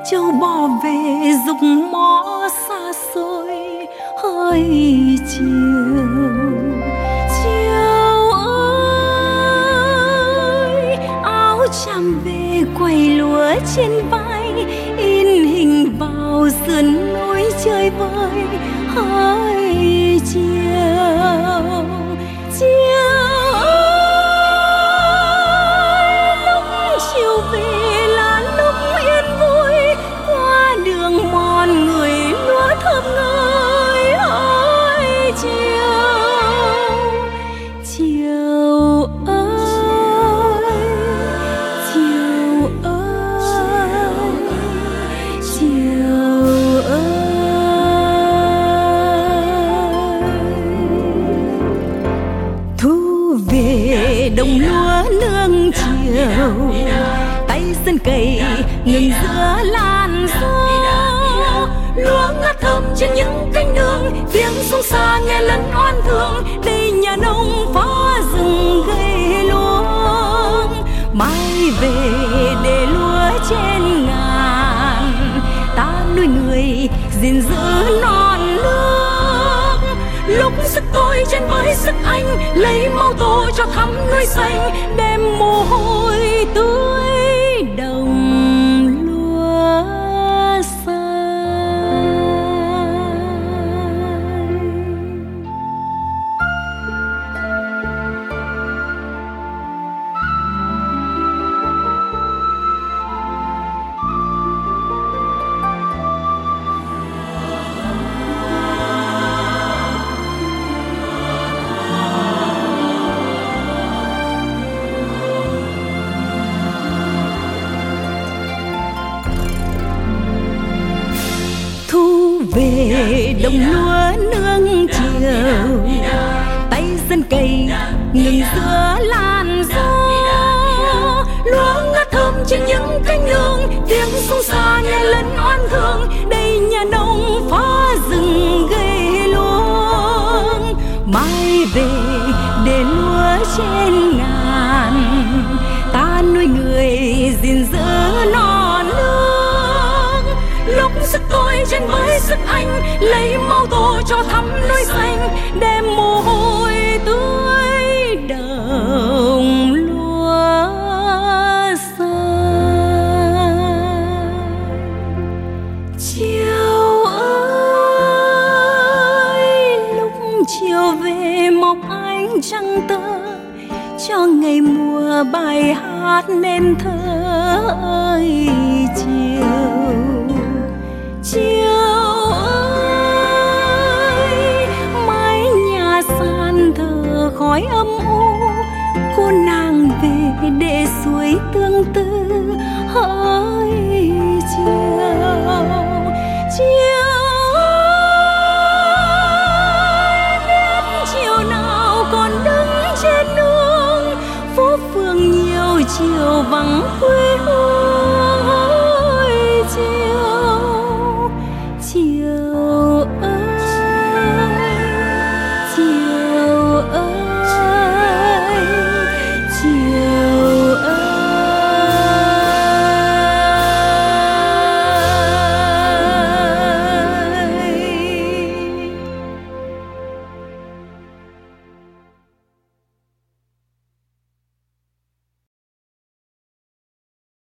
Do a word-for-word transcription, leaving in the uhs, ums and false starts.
châu bò về dục mõ xa xôi hơi chiều. Chiều ơi, áo chàm về quầy lúa trên vai, in hình bào sườn núi chơi vơi hơi chiều. Chiều ơi, lúc chiều về là lúc yên vui, qua đường mòn người lúa thơm ngơi hơi chiều. Chiều ơi, chiều ơi, chiều ơi. Thu về đồng lúa nương chiều, tay sân cày ngừng giữa làn gió. Lúa ngát thơm trên những cánh đường, tiếng sông xa nghe lẫn oan thương. Đây nhà nông phá rừng gây luống, mai về để lúa trên ngàn. Ta nuôi người gìn giữ non nước, lúc sức tôi trên với sức anh, lấy máu tô cho thắm núi xanh, đem mồ hôi tưới đồng lúa xanh. Về đồng lúa nương chiều, tay dân cày ngừng giữa làn gió. Lúa ngát thơm trên những cánh nương, tiếng sông xa nghe lẫn oan thương. Đây nhà nông phá rừng gây luống, mai về để lúa trên ngàn. Ta nuôi người gìn giữ non nước, lúc sức tôi trên với sức anh, lấy máu tô cho thắm núi xanh, đem mồ hôi tưới đồng lúa xanh. Chiều ơi, lúc chiều về mọc ánh trăng tơ, cho ngày mùa bài hát nên thơ ơi chiều. Chiều ơi, mái nhà sàn thờ khói âm u, cô nàng về để suối tương tư hỡi chiều. Chiều ơi, biết chiều nào còn đứng trên nương, phố phường nhiều chiều vắng quê hương.